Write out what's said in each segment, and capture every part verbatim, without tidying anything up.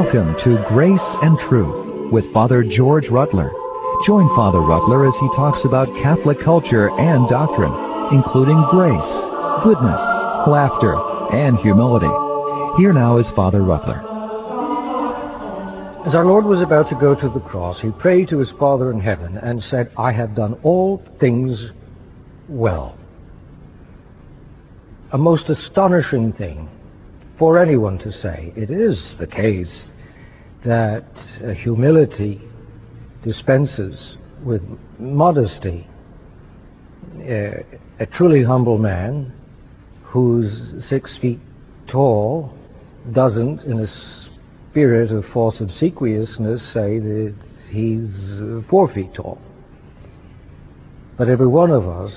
Welcome to Grace and Truth with Father George Rutler. Join Father Rutler as he talks about Catholic culture and doctrine, including grace, goodness, laughter, and humility. Here now is Father Rutler. As our Lord was about to go to the cross, he prayed to his Father in heaven and said, I have done all things well. A most astonishing thing for anyone to say. It is the case that uh, humility dispenses with modesty. Uh, a truly humble man who's six feet tall doesn't, in a spirit of false obsequiousness, say that he's uh, four feet tall. But every one of us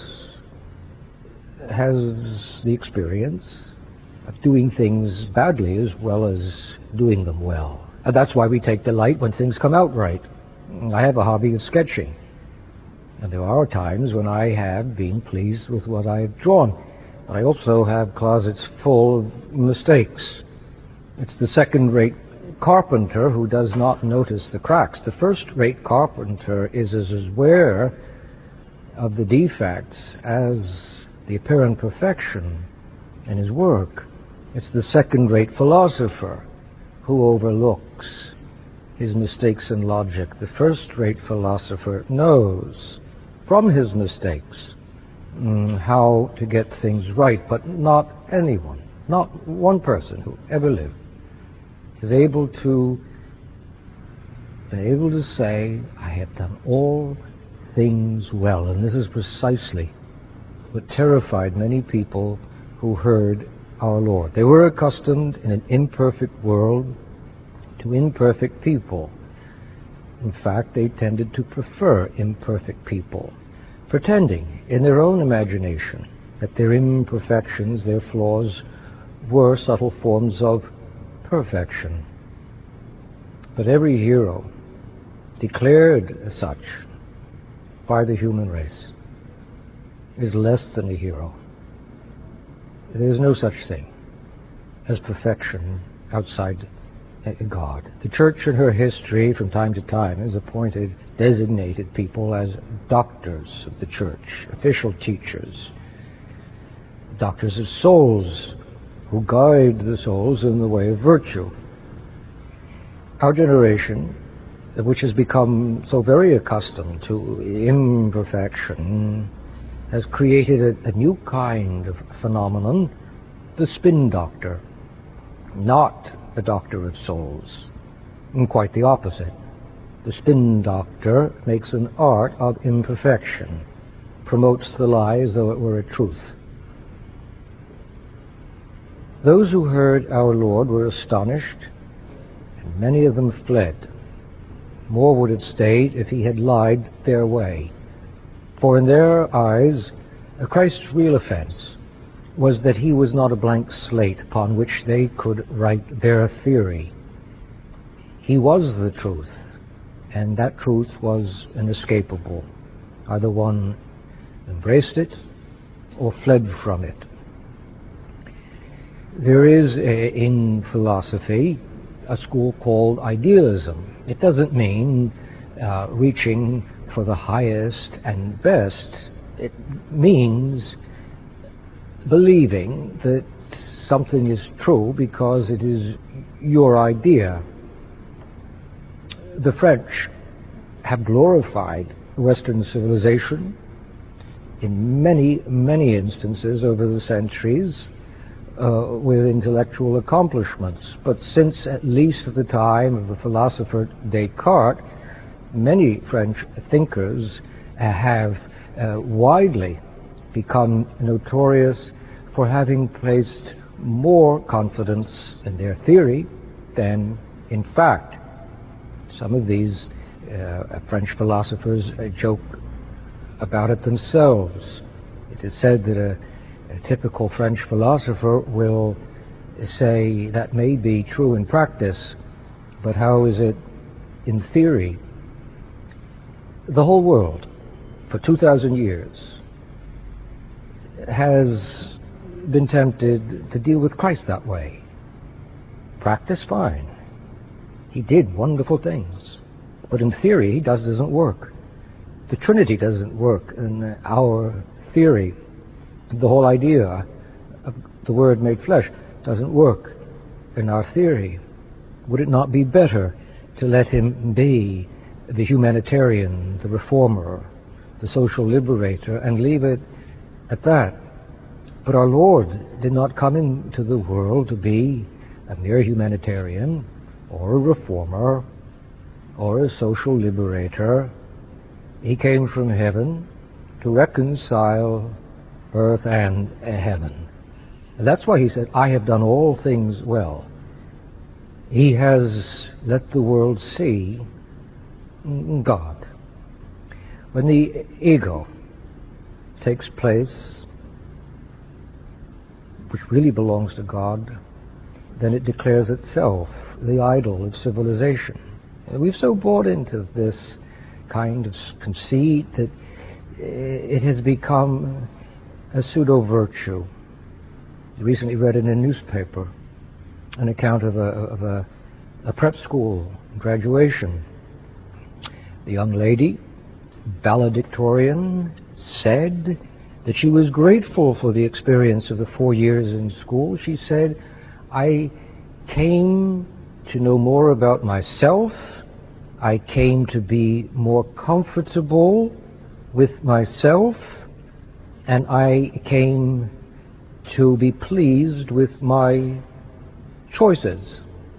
has the experience of doing things badly as well as doing them well. And that's why we take delight when things come out right. I have a hobby of sketching. And there are times when I have been pleased with what I have drawn. But I also have closets full of mistakes. It's the second-rate carpenter who does not notice the cracks. The first-rate carpenter is as aware of the defects as the apparent perfection in his work. It's the second-rate philosopher who overlooks his mistakes in logic. The first-rate philosopher knows from his mistakes mm, how to get things right, but not anyone, not one person who ever lived is able to be able to say, I have done all things well. And this is precisely what terrified many people who heard our Lord. They were accustomed in an imperfect world to imperfect people. In fact, they tended to prefer imperfect people, pretending in their own imagination that their imperfections, their flaws, were subtle forms of perfection. But every hero declared as such by the human race is less than a hero. There is no such thing as perfection outside God. The Church in her history from time to time has appointed designated people as doctors of the Church, official teachers, doctors of souls who guide the souls in the way of virtue. Our generation, which has become so very accustomed to imperfection, has created a, a new kind of phenomenon, the spin doctor. Not a doctor of souls. And quite the opposite. The spin doctor makes an art of imperfection, promotes the lie as though it were a truth. Those who heard our Lord were astonished, and many of them fled. More would have stayed if he had lied their way. For in their eyes, Christ's real offense was that he was not a blank slate upon which they could write their theory. He was the truth, and that truth was inescapable. Either one embraced it or fled from it. There is a, in philosophy a school called idealism. It doesn't mean uh, reaching for the highest and best. It means believing that something is true because it is your idea. The French have glorified Western civilization in many, many instances over the centuries uh, with intellectual accomplishments. But since at least the time of the philosopher Descartes, many French thinkers uh, have uh, widely become notorious for having placed more confidence in their theory than in fact. Some of these uh, French philosophers uh, joke about it themselves. It is said that a, a typical French philosopher will say that may be true in practice, but how is it in theory? The whole world, for two thousand years, has been tempted to deal with Christ that way. Practice, fine. He did wonderful things. But in theory, he does, doesn't work. The Trinity doesn't work in our theory. The whole idea of the Word made flesh doesn't work in our theory. Would it not be better to let him be the humanitarian, the reformer, the social liberator, and leave it at that? But our Lord did not come into the world to be a mere humanitarian or a reformer or a social liberator. He came from heaven to reconcile earth and heaven. And that's why he said, I have done all things well. He has let the world see God. When the ego takes place, which really belongs to God, then it declares itself the idol of civilization. And we've so bought into this kind of conceit that it has become a pseudo-virtue. I recently read in a newspaper an account of a, of a, a prep school graduation. The young lady, valedictorian, said that she was grateful for the experience of the four years in school. She said, I came to know more about myself. I came to be more comfortable with myself, and I came to be pleased with my choices.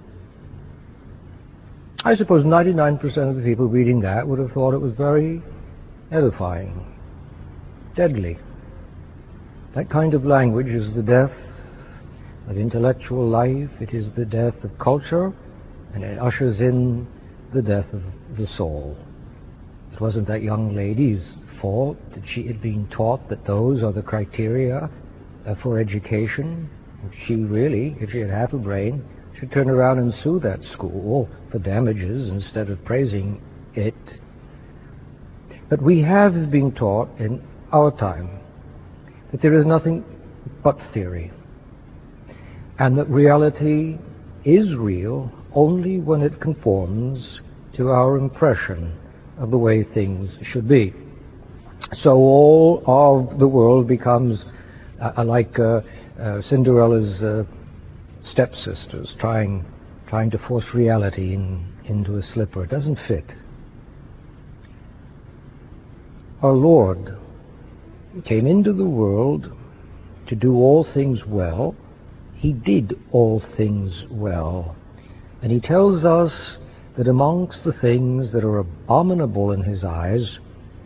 I suppose ninety-nine percent of the people reading that would have thought it was very edifying, deadly. That kind of language is the death of intellectual life, it is the death of culture, and it ushers in the death of the soul. It wasn't that young lady's fault that she had been taught that those are the criteria uh, for education. She really, if she had half a brain, should turn around and sue that school for damages instead of praising it. But we have been taught in our time that there is nothing but theory, and that reality is real only when it conforms to our impression of the way things should be. So all of the world becomes uh, like uh, uh, Cinderella's uh, stepsisters trying trying to force reality in, into a slipper. It doesn't fit. Our Lord came into the world to do all things well. He did all things well. And he tells us that amongst the things that are abominable in his eyes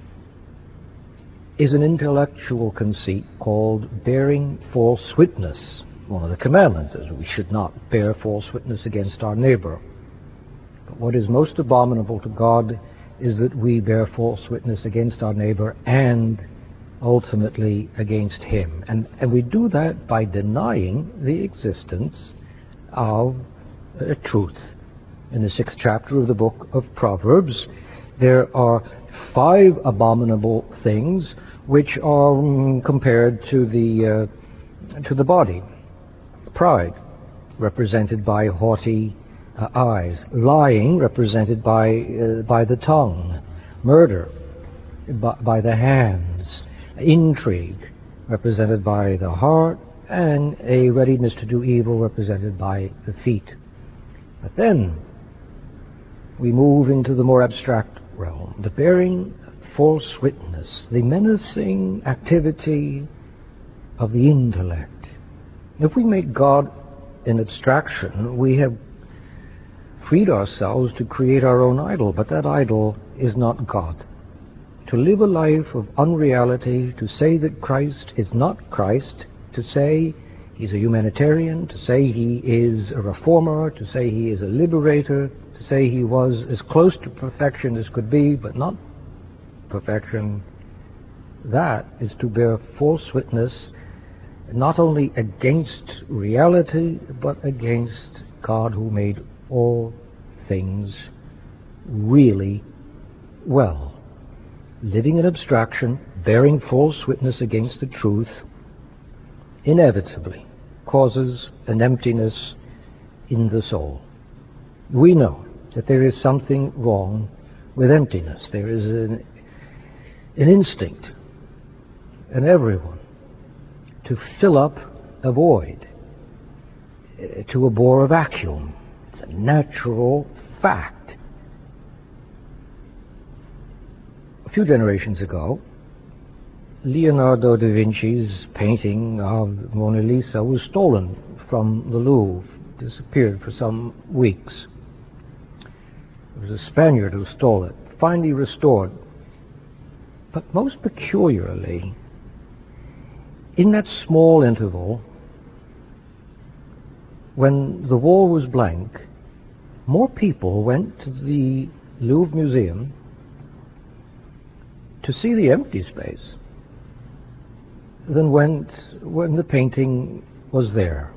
is an intellectual conceit called bearing false witness. One of the commandments is we should not bear false witness against our neighbor. But what is most abominable to God is that we bear false witness against our neighbor and ultimately against him. And, and we do that by denying the existence of uh, truth. In the sixth chapter of the book of Proverbs, there are five abominable things which are um, compared to the uh, to the body. Pride, represented by haughty uh, eyes. Lying, represented by uh, by the tongue. Murder, by, by the hands. Intrigue, represented by the heart. And a readiness to do evil, represented by the feet. But then we move into the more abstract realm, the bearing false witness, the menacing activity of the intellect. If we make God an abstraction, we have freed ourselves to create our own idol, but that idol is not God. To live a life of unreality, to say that Christ is not Christ, to say he's a humanitarian, to say he is a reformer, to say he is a liberator, to say he was as close to perfection as could be, but not perfection, that is to bear false witness not only against reality, but against God who made all things really well. Living in abstraction, bearing false witness against the truth, inevitably causes an emptiness in the soul. We know that there is something wrong with emptiness. There is an, an instinct in everyone to fill up a void, to abhor a vacuum. It's a natural fact. A few generations ago, Leonardo da Vinci's painting of the Mona Lisa was stolen from the Louvre, disappeared for some weeks. It was a Spaniard who stole it, finally restored. But most peculiarly, in that small interval, when the wall was blank, more people went to the Louvre Museum to see the empty space than went when the painting was there.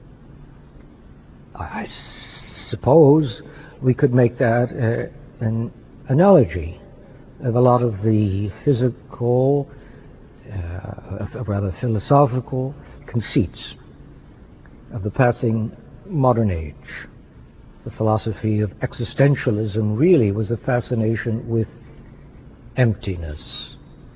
I suppose we could make that uh, an analogy of a lot of the physical, uh, rather philosophical conceits of the passing modern age. The philosophy of existentialism really was a fascination with emptiness,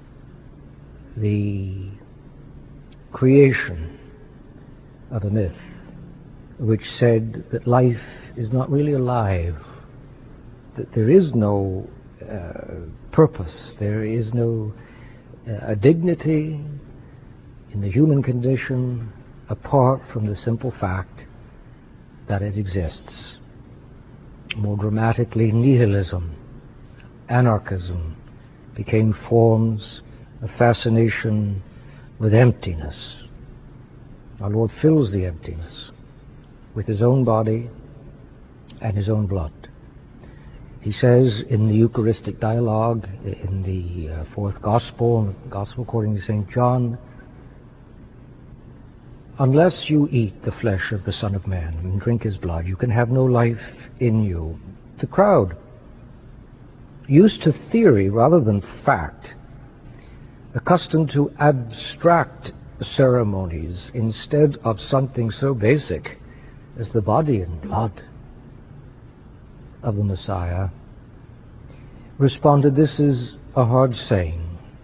the creation of a myth which said that life is not really alive, that there is no uh, purpose, there is no uh, dignity in the human condition apart from the simple fact that it exists. More dramatically, nihilism, anarchism became forms of fascination with emptiness. Our Lord fills the emptiness with His own body and His own blood. He says in the Eucharistic dialogue, in the uh, fourth Gospel, the Gospel according to Saint John, unless you eat the flesh of the Son of Man and drink His blood, you can have no life in you. The crowd, used to theory rather than fact, accustomed to abstract ceremonies instead of something so basic as the body and blood of the Messiah, responded, "This is a hard saying."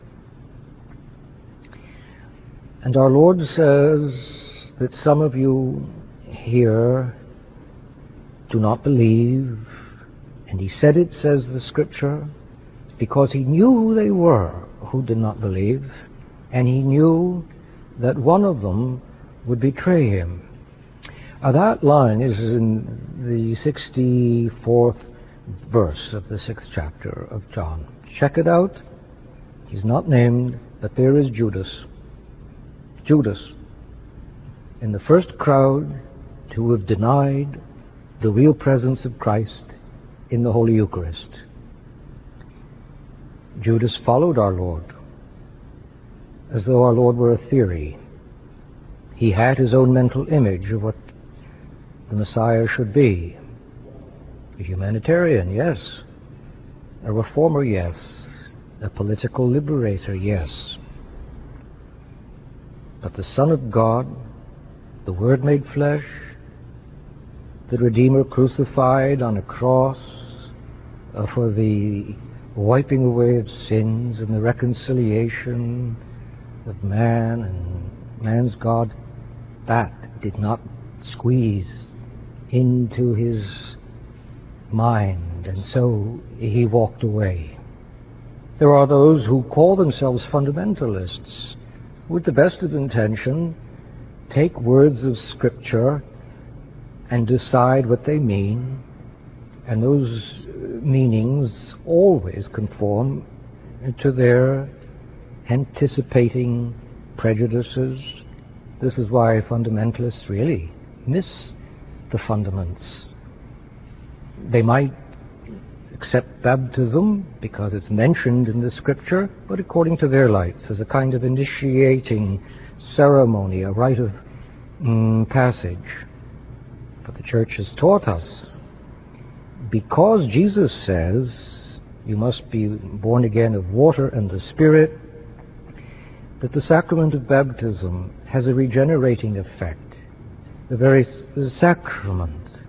And our Lord says that some of you here do not believe, and He said it, says the Scripture, because He knew who they were who did not believe, and He knew that one of them would betray Him. Now that line is in the sixty-fourth verse of the sixth chapter of John. Check it out. He's not named, but there is Judas. Judas, in the first crowd to have denied the real presence of Christ in the Holy Eucharist. Judas followed our Lord as though our Lord were a theory. He had his own mental image of what the Messiah should be. A humanitarian, yes. A reformer, yes. A political liberator, yes. But the Son of God, the Word made flesh, the Redeemer crucified on a cross uh, for the wiping away of sins and the reconciliation of man and man's God, that did not squeeze into his mind, and so he walked away. There are those who call themselves fundamentalists, with the best of intention, take words of Scripture and decide what they mean, and those meanings always conform to their anticipating prejudices. This is why fundamentalists really miss the fundaments. They might accept baptism because it's mentioned in the Scripture, but according to their lights, as a kind of initiating ceremony, a rite of mm, passage. But the Church has taught us, because Jesus says you must be born again of water and the Spirit, that the sacrament of baptism has a regenerating effect. The very the sacrament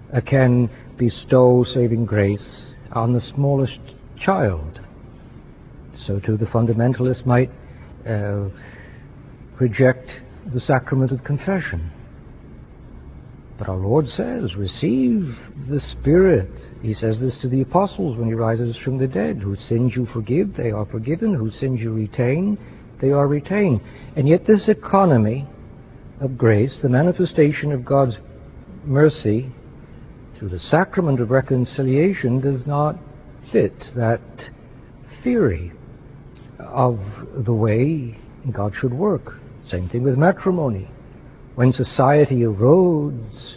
uh, can bestow saving grace on the smallest child, so too the fundamentalist might uh, reject the sacrament of confession. But our Lord says, receive the Spirit. He says this to the apostles when he rises from the dead. Whose sins you forgive, they are forgiven. Whose sins you retain, they are retained. And yet this economy of grace, the manifestation of God's mercy through the sacrament of reconciliation, does not fit that theory of the way God should work. Same thing with matrimony. When society erodes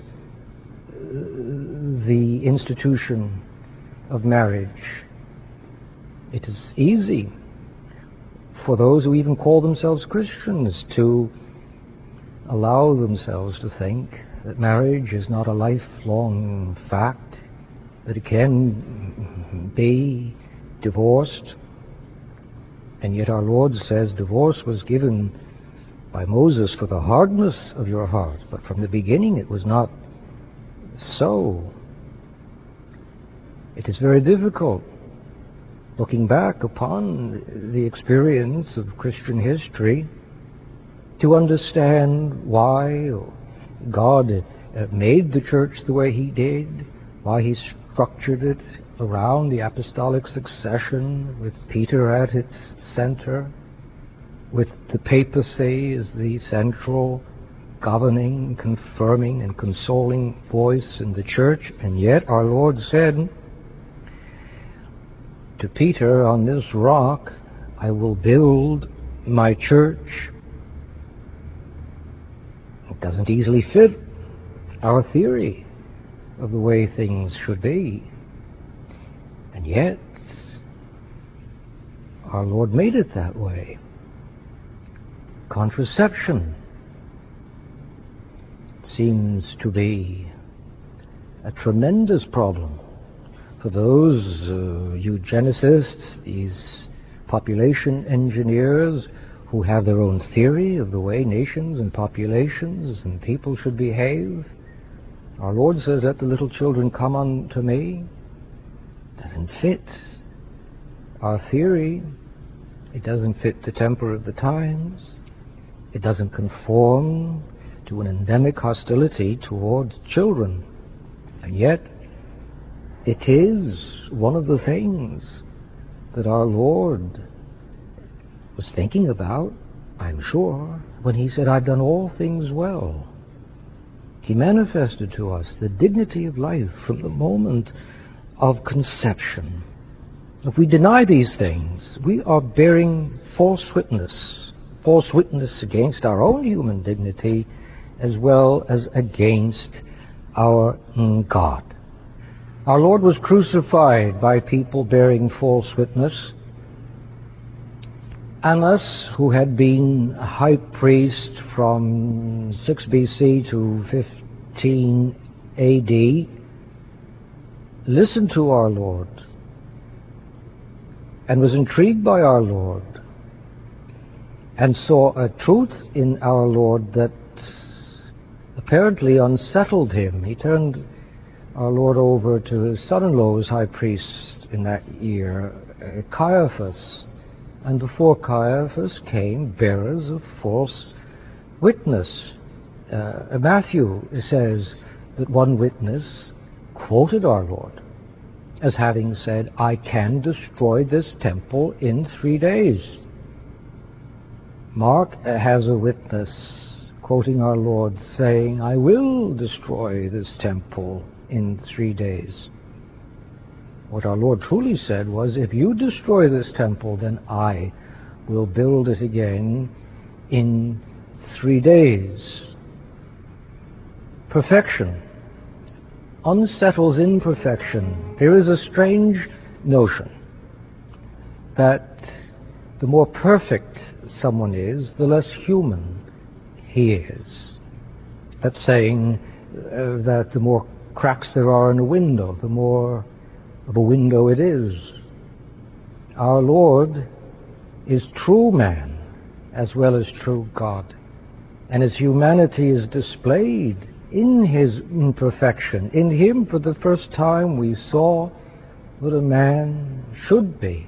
the institution of marriage, it is easy for those who even call themselves Christians to allow themselves to think that marriage is not a lifelong fact, that it can be divorced. And yet our Lord says divorce was given by Moses for the hardness of your heart, but from the beginning it was not so. It is very difficult, looking back upon the experience of Christian history, to understand why God made the church the way He did, why He structured it around the apostolic succession, with Peter at its center, with the papacy as the central governing, confirming, and consoling voice in the church. And yet our Lord said to Peter, on this rock I will build my church. It doesn't easily fit our theory of the way things should be. And yet our Lord made it that way. Contraception seems to be a tremendous problem for those uh, eugenicists, these population engineers who have their own theory of the way nations and populations and people should behave. Our Lord says, let the little children come unto me. Doesn't fit our theory. It doesn't fit the temper of the times. It doesn't conform to an endemic hostility toward children. And yet, it is one of the things that our Lord was thinking about, I'm sure, when He said, I've done all things well. He manifested to us the dignity of life from the moment of conception. If we deny these things, we are bearing false witness. False witness against our own human dignity as well as against our God. Our Lord was crucified by people bearing false witness. Annas, who had been a high priest from six B C to fifteen A D, listened to our Lord and was intrigued by our Lord, and saw a truth in our Lord that apparently unsettled him. He turned our Lord over to his son-in-law, who was high priest in that year, uh, Caiaphas. And before Caiaphas came bearers of false witness. Uh, Matthew says that one witness quoted our Lord as having said, I can destroy this temple in three days. Mark has a witness quoting our Lord saying, I will destroy this temple in three days. What our Lord truly said was, if you destroy this temple, then I will build it again in three days. Perfection unsettles imperfection. There is a strange notion that the more perfect someone is, the less human he is. That's saying uh, that the more cracks there are in a window, the more of a window it is. Our Lord is true man as well as true God. And His humanity is displayed in his imperfection, in him for the first time we saw what a man should be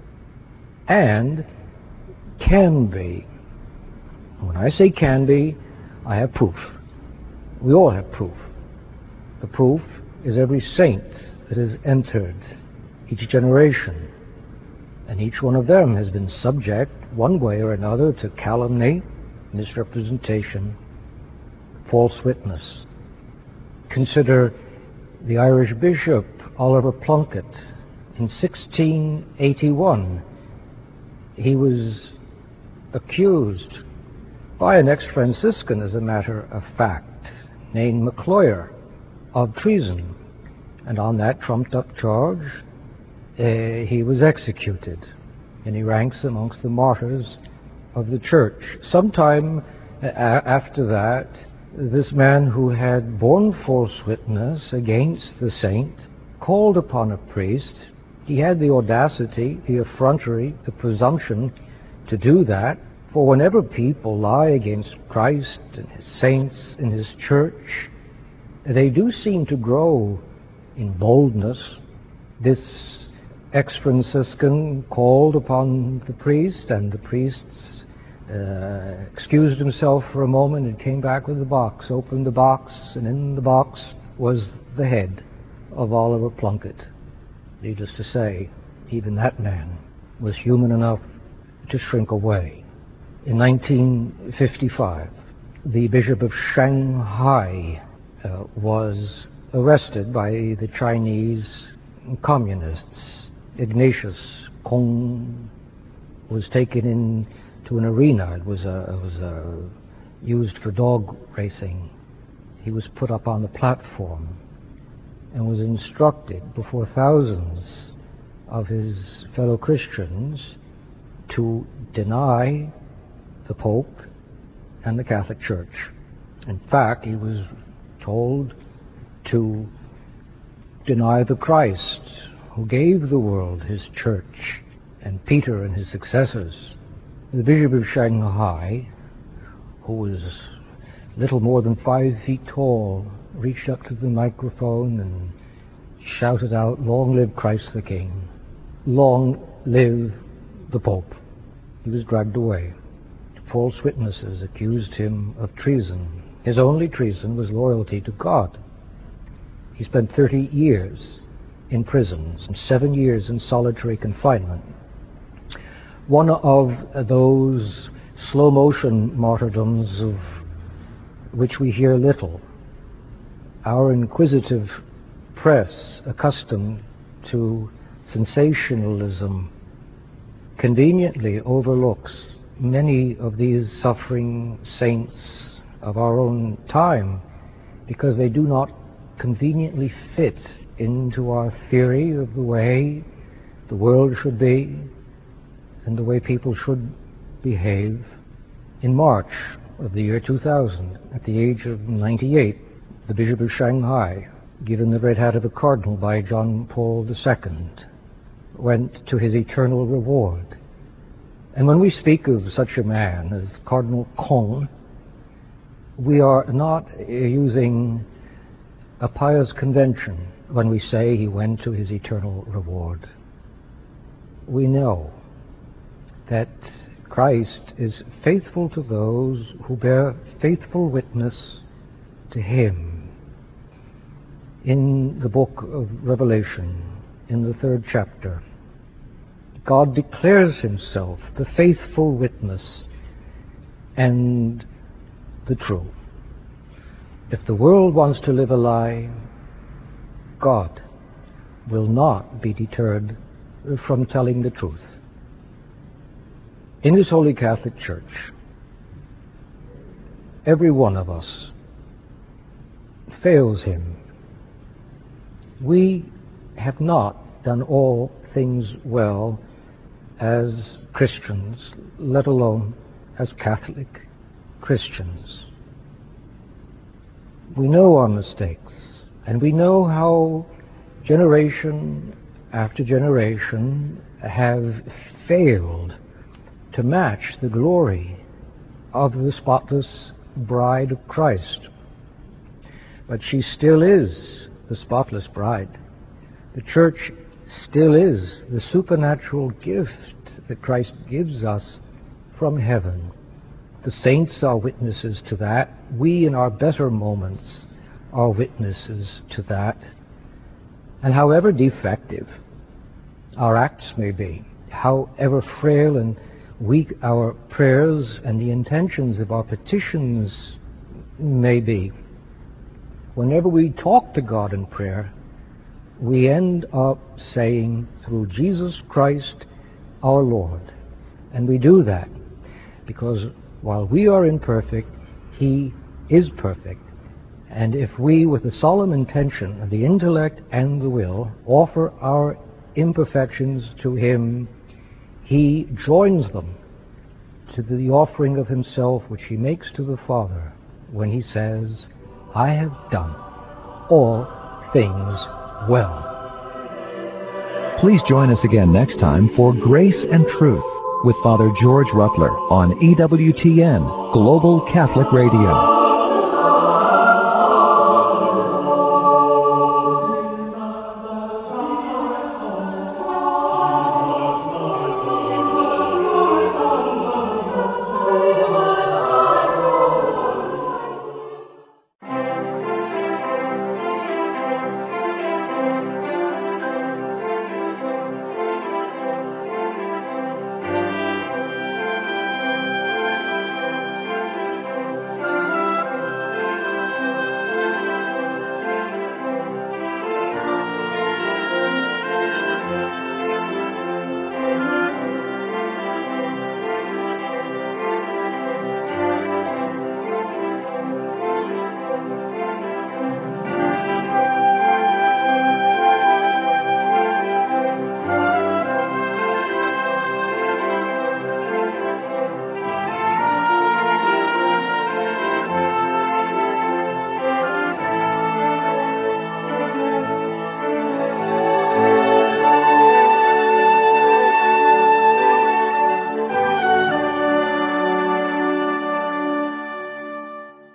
and can be. When I say can be, I have proof. We all have proof. The proof is every saint that has entered each generation, and each one of them has been subject, one way or another, to calumny, misrepresentation, false witness. Consider the Irish bishop Oliver Plunkett. In sixteen eighty-one, he was accused by an ex-Franciscan, as a matter of fact, named McCloyer, of treason. And on that trumped-up charge, uh, he was executed. And he ranks amongst the martyrs of the church. Sometime uh, after that, this man who had borne false witness against the saint called upon a priest. He had the audacity, the effrontery, the presumption to do that. For whenever people lie against Christ and his saints and his church, they do seem to grow in boldness. This ex-Franciscan called upon the priest, and the priest uh, excused himself for a moment and came back with the box, opened the box, and in the box was the head of Oliver Plunkett. Needless to say, even that man was human enough to shrink away. In nineteen fifty-five, the Bishop of Shanghai uh, was arrested by the Chinese communists. Ignatius Kong was taken in to an arena. It was, a, it was a, used for dog racing. He was put up on the platform and was instructed before thousands of his fellow Christians to deny the Pope and the Catholic Church. In fact, he was told to deny the Christ who gave the world his church, and Peter and his successors. The Bishop of Shanghai, who was little more than five feet tall, reached up to the microphone and shouted out, "Long live Christ the King! Long live the Pope!" He was dragged away. False witnesses accused him of treason. His only treason was loyalty to God. He spent thirty years in prison, some seven years in solitary confinement. One of those slow-motion martyrdoms of which we hear little. Our inquisitive press, accustomed to sensationalism, conveniently overlooks many of these suffering saints of our own time because they do not conveniently fit into our theory of the way the world should be and the way people should behave. In March of the year two thousand, at the age of ninety-eight, the Bishop of Shanghai, given the red hat of a cardinal by John Paul the Second, went to his eternal reward. And when we speak of such a man as Cardinal Kong, we are not using a pious convention when we say he went to his eternal reward. We know that Christ is faithful to those who bear faithful witness to him. In the book of Revelation, in the third chapter, God declares himself the faithful witness and the true. If the world wants to live a lie, God will not be deterred from telling the truth. In this Holy Catholic Church, every one of us fails him. We have not done all things well as Christians, let alone as Catholic Christians. We know our mistakes, and we know how generation after generation have failed to match the glory of the spotless bride of Christ. but she still is the spotless bride. The church still is the supernatural gift that Christ gives us from heaven. The saints are witnesses to that. We, in our better moments, are witnesses to that. And however defective our acts may be, however frail and weak our prayers and the intentions of our petitions may be, whenever we talk to God in prayer, we end up saying, through Jesus Christ our Lord. And we do that because while we are imperfect, He is perfect. And if we, with the solemn intention of the intellect and the will, offer our imperfections to Him, He joins them to the offering of Himself which He makes to the Father when He says, I have done all things well. Please join us again next time for Grace and Truth with Father George Rutler on E W T N Global Catholic Radio.